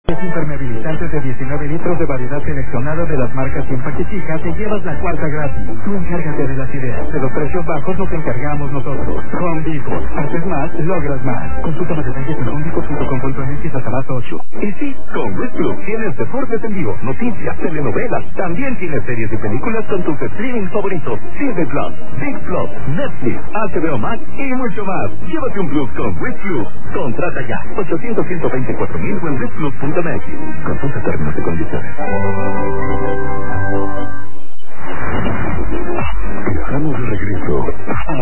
Es impermeabilizante de 19 litros de variedad seleccionada de las marcas y en paquetija, te llevas la cuarta gratis. Tú encárgate de las ideas. De los precios bajos nos encargamos nosotros. Home Depot. Haces más, logras más. Consulta más detalles en homedepot.com.mx hasta las 8. Y sí, con Red Plus tienes deportes en vivo, noticias, telenovelas. También tienes series y películas con tus streaming favoritos. Disney Plus, Big Plus, Netflix, HBO Max y mucho más. Llévate un Plus con Red Plus. Contrata ya. 800-124,000 o en redplus.mx. Consulta términos y condiciones. Viajamos de regreso